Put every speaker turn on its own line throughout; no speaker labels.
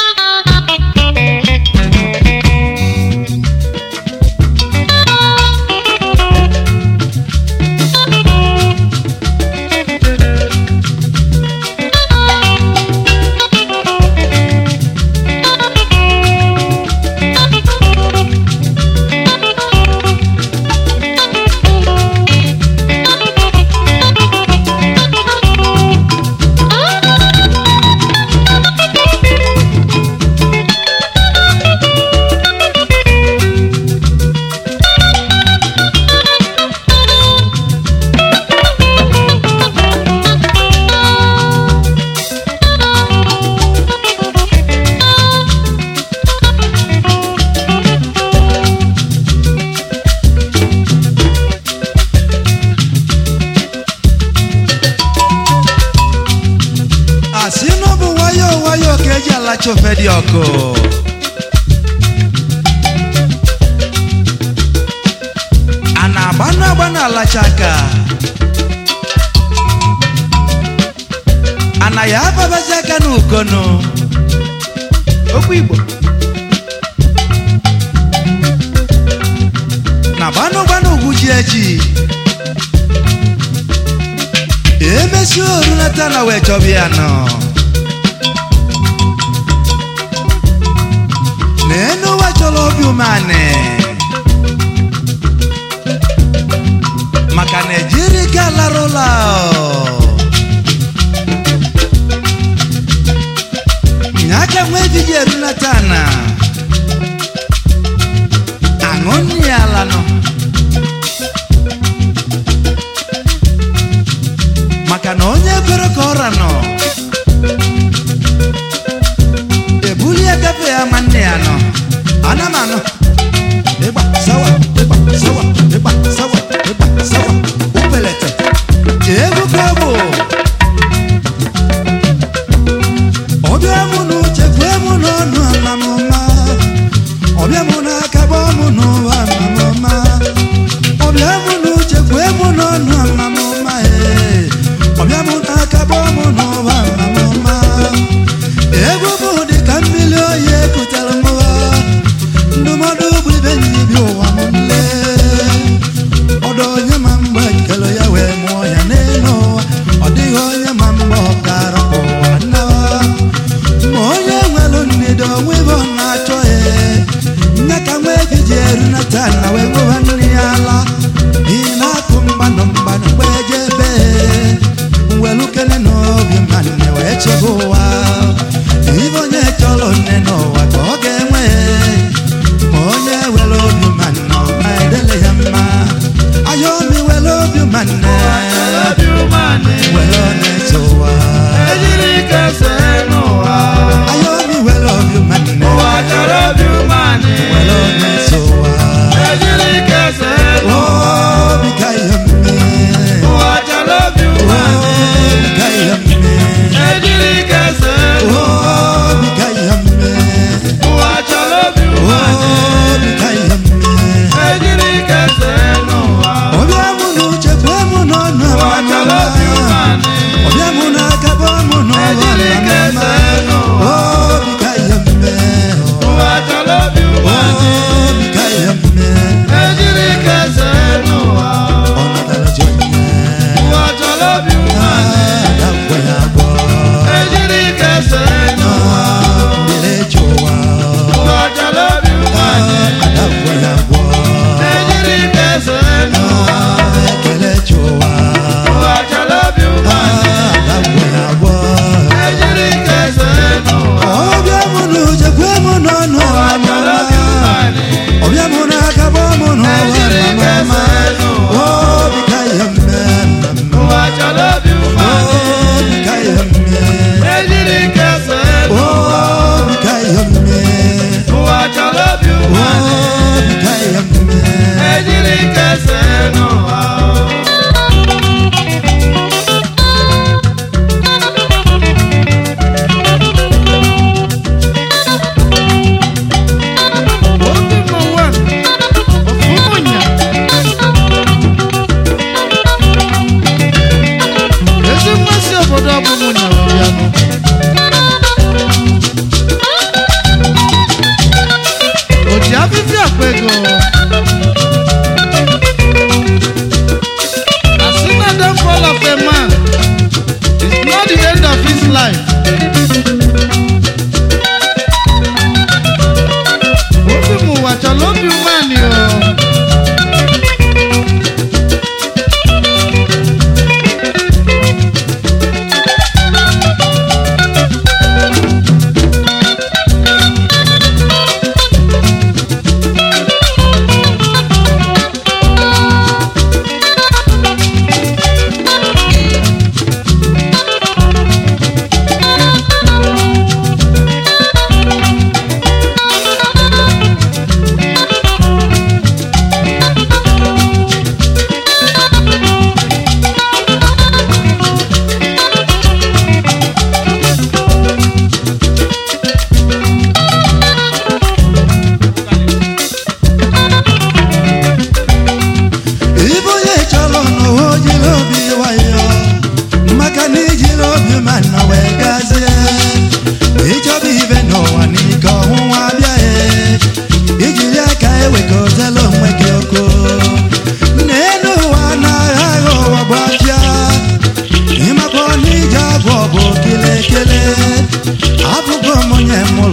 Chofedioko ana bana lachaka ana ya babazaka n'ukono okwu Igbo na bano ugwuji eji emesi oru natana we chobiano neno wacholo biumane maka Nigeria larola nyaka mwevi jerunatana angoni alano maka na onye kwere ka ọrano ebuli agafe ya manne ya no anamano eba sawa upelete egu kabo obiamu no chefemu no no mamoma obiamu na kabo mu no mamoma obiamu no chefemu no no mamoma obiamu na kabo mu no mamoma egu bo de kamilo ye kutalmo ndumodo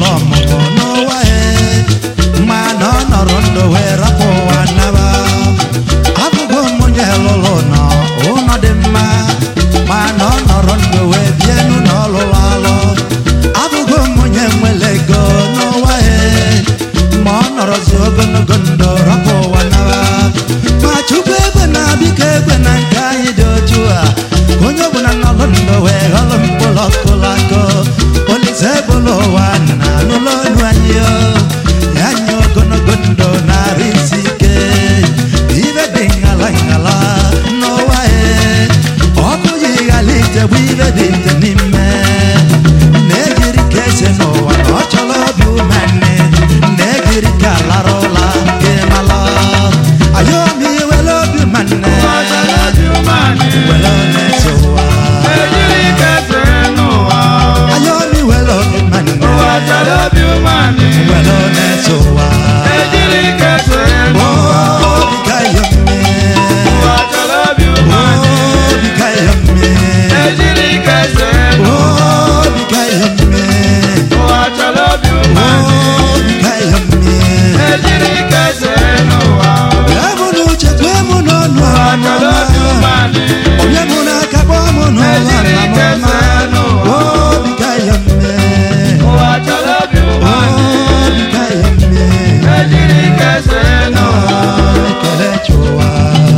ọmụmụ n'ụwa ma na ọ nọrọ ndụ wee rapụ ụwa naba abụgo m onye lụrụ nọ ụlọ dị mma ma na ọ nọrọ ndụ wee bienu n'ọlụlụ alụ abụgo m onye nwere ego n'ụwa ma ọ nọrọzi ogologo ndụ rapụ ụwa naba ma chukwu egwe na-abịka egwe na nke anyị dị otu a onye ọbụla nọrọ ndụ wee ghọrọ mkpụrụ ọkụlakọ Olise bụlụ ụwa na n'ụlọ ọnụ anyị ya nye ogologo ndụ narị isi ike ibe dị ngala ngala n'ụwa ọkụ yi ghara ichegbu ibe dị nje n'ime na-ejiri ka ese n'ụwa na ọ chọrọ obi umeanị na-ejiri ka lara ụla nke mala ayomi wele obi umeanị wele na-eso ụwa ayomi wele obi umeanị wele na-eso ụwa obi ka yomi obi ka yomi obi ka yomi obi ka yomi emu n'uche tụ emu n'ọnụ ọmụma onye mụ n'aka kpọọ mụ n'ụwa mama obi ka yomi obi ka yomi ekele chụwa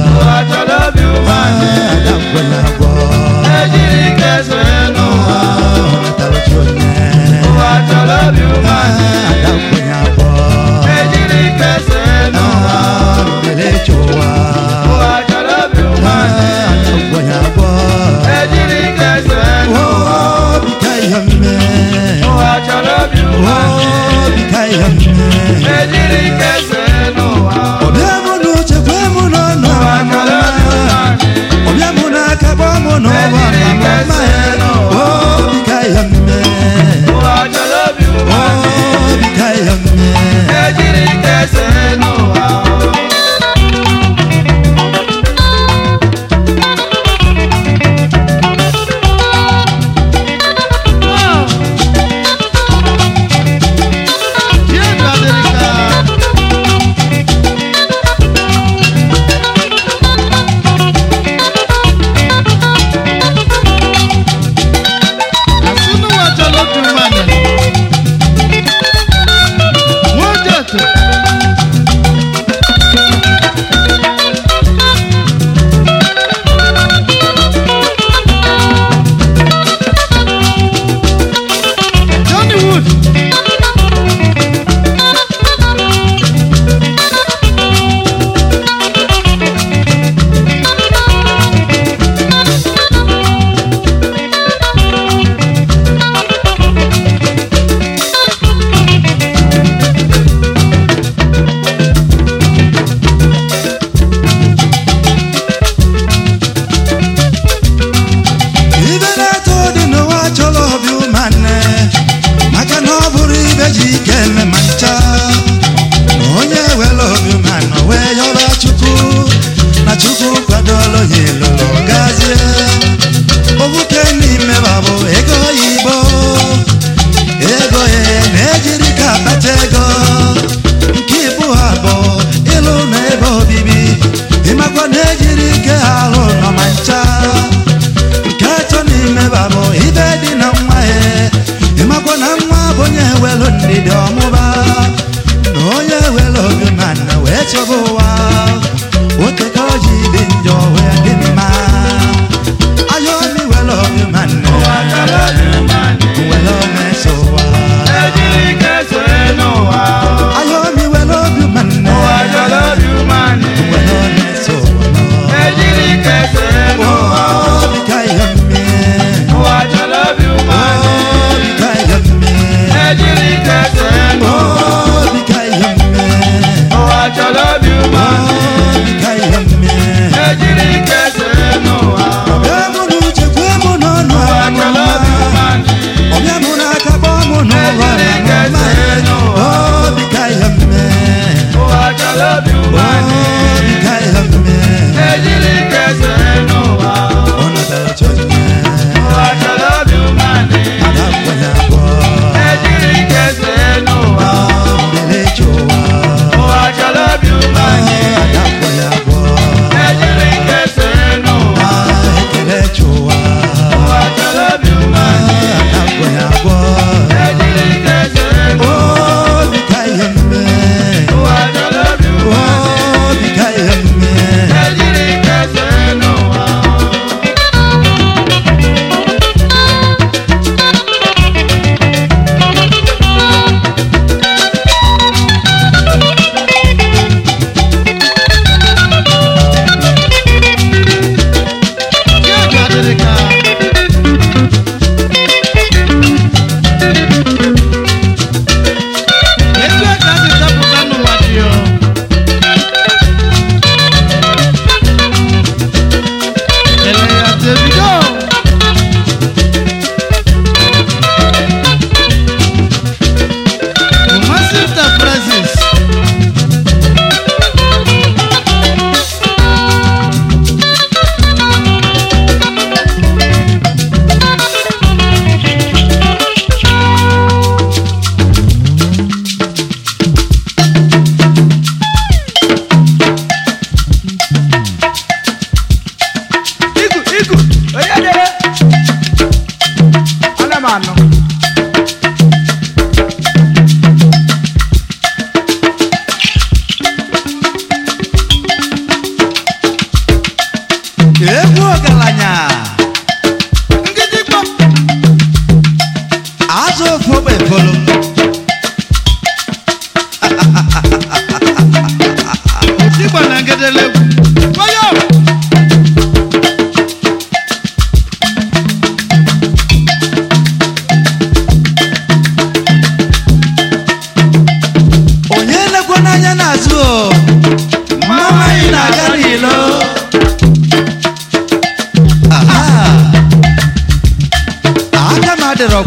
adakwela agwọ natara chionye adakwenya agwọ ekele chụwa adakwenya agwọ obi ka yomi obi ka yomi ọbịa mụ n'uche kwe mụ n'ọnụ ọmụma ọbịa mụ n'aka kpọọ mụ n'ụwa mama obi ka yomi obi ka yomi
I love you, man.
Oh,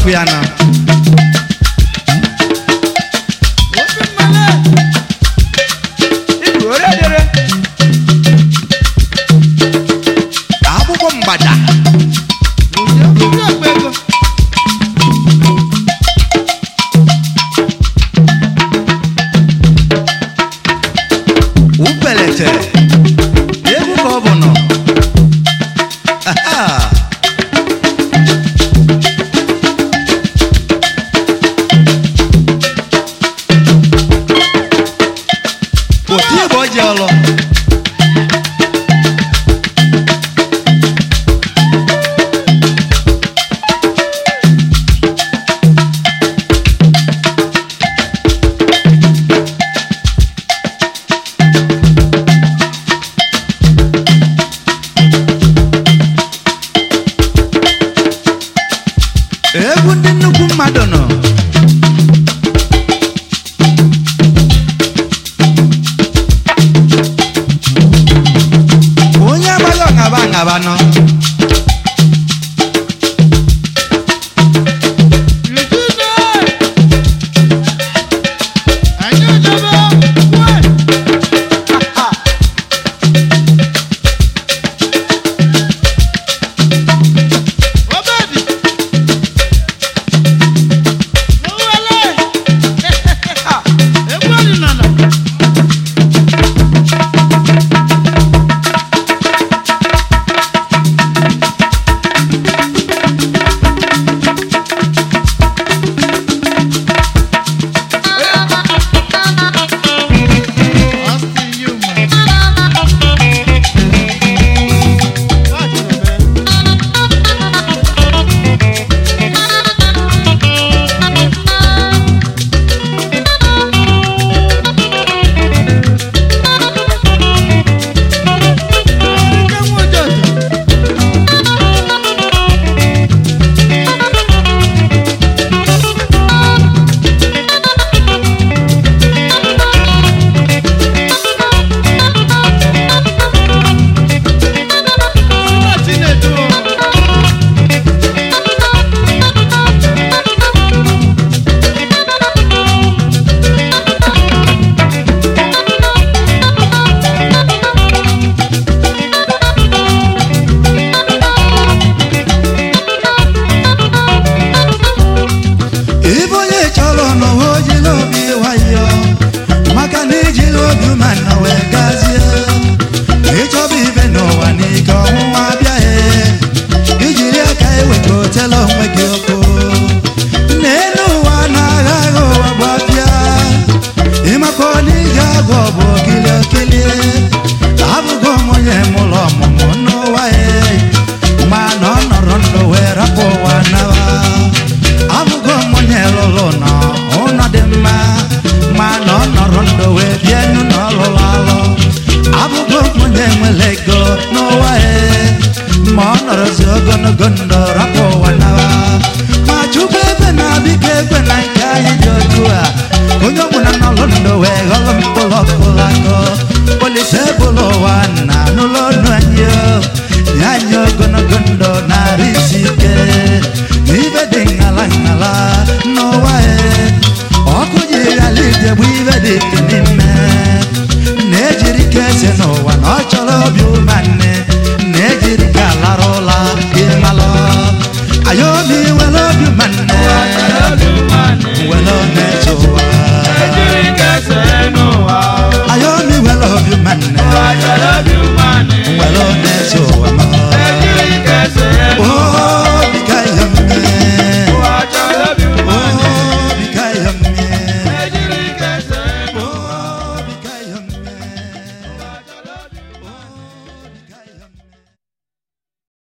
ọkụ ya na akwụkwọ mgbada upelete egwu ka ọ bụ nọ oti ebe ọ ji ọlụ egwu ndị nnukwu mmadụ nọ onye agbaghị ọṅaba aṅaba nọ ibe onye chọrọ n'ụwa ojila obi nwayọ maka na ijila obi mana wee gazie ịchọba ibe n'ụwa n'ike ọnwụnwa abịaghị ijiri aka eweta otela onwe gị ọkụ n'elu ụwa na-agha agha ụwa gbapịa ịmaka ọ na iji agwọ bụ okili okili abụgo m onye mụlọ ọmụmụ n'ụwa ma na ọ nọrọ ndụ wee rapụ ụwa nawa abụgo m onye lụlụ nọ ụlọ dị mma ma na ọ nọrọ ndụ wee bịa enu na ọlụlụ alụ abụgo m onye nwere ego n'ụwa ma ọ nọrọzi ogologo ndụ rapụ ụwa nawa ma chukwu ebe na-abịka ekwe na nke anyị dị otu a onye ọbụla n'ọlụ ndụ wee ghọrọ mkpụrụ ọkpụrụ akọ polisi ebụlụ ụwa na n'ụlọ ọnụ anyị nye anyị ogologo ndụ narị isi ike ibe dị ngala ngala n'ụwa ọkụ jiri ala ije bụ ibe dị ike n'ime na-ejiri ike ese n'ụwa na ọ chọrọ obi umanne